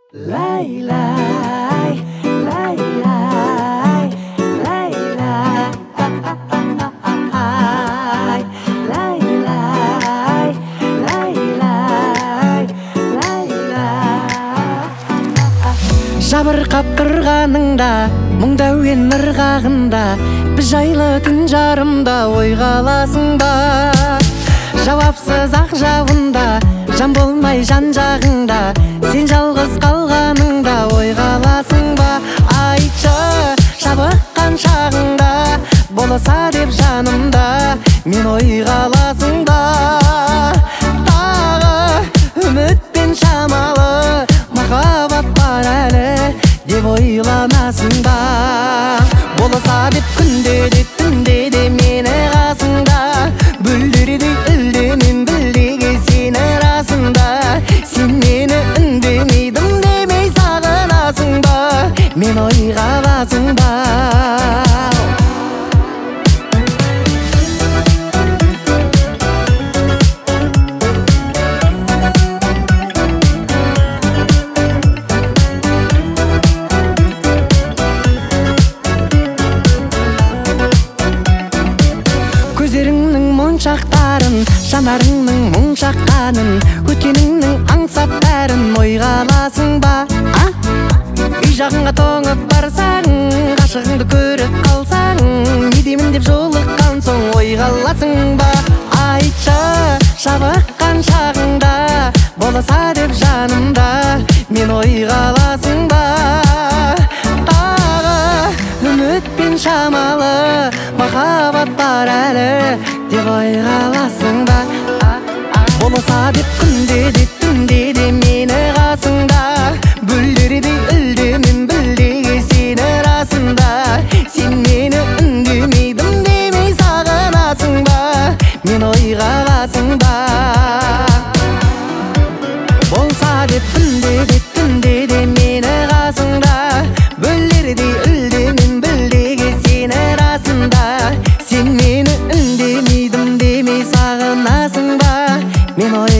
Lay, lay, lay, lay, lay, lay, lay, lay, жабырқап тұрғаныңда мұңда әуен ырғағында біз жайлы түн жарымда ойға аласың ба жауапсыз ақ жауында жан болмай жан жағыңда сен жалғыз қалғаныңда ойға аласың ба айтшы жабыққан шағыңда болса деп жанымда мен ойға аласың ба тағы үмітпен шамалы махаббат бар әлі деп ойланасың ба болса деп күнде де түнде де мені қасыңда бүлдірдей үлденем білдеге сені расында сен мені үндемейдім демей сағынасың ба мен ойға аласың ба көздеріңнің моншақтарын жанарыңның мұң шаққанын өткеніңнің аңсап бәрін ойға аласың ба үй жағыңа тоңып барсаң ғашығыңды көріп қалсаң не деймін деп жолыққан соң ойға аласың ба айтшы жабыққан шағыңда болса деп жанымда мен ойға аласың ба тағы үмітпен шамалы махаббат бар әлі деп ойға аласың ба болса деп күнде де түнде де мені қасыңда бүлдірдей үлденем білдеге сені расында сен мені үндемейдім демей сағынасың ба мен ойға аласың ба болса деп күнде де түнде де мені қасыңда бүлдірдей үлденем білдеге сені расында сен мені үндемейдім демей сағынасың ба мен